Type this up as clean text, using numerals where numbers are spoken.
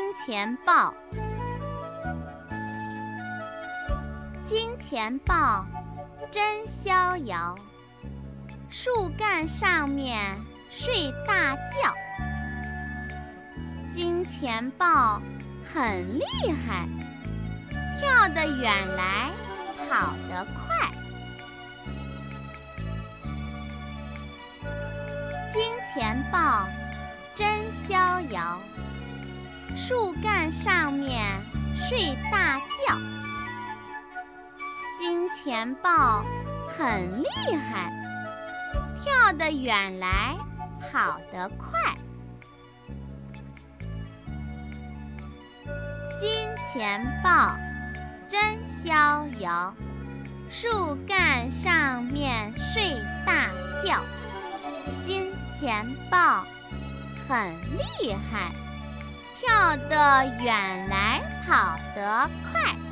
金钱豹。金钱豹真逍遥，树干上面睡大觉。金钱豹很厉害，跳得远来，跑得快。金钱豹真逍遥，树干上面睡大觉。金钱豹很厉害，跳得远来，跑得快。金钱豹真逍遥，树干上面睡大觉。金钱豹很厉害，跳得远来，跑得快。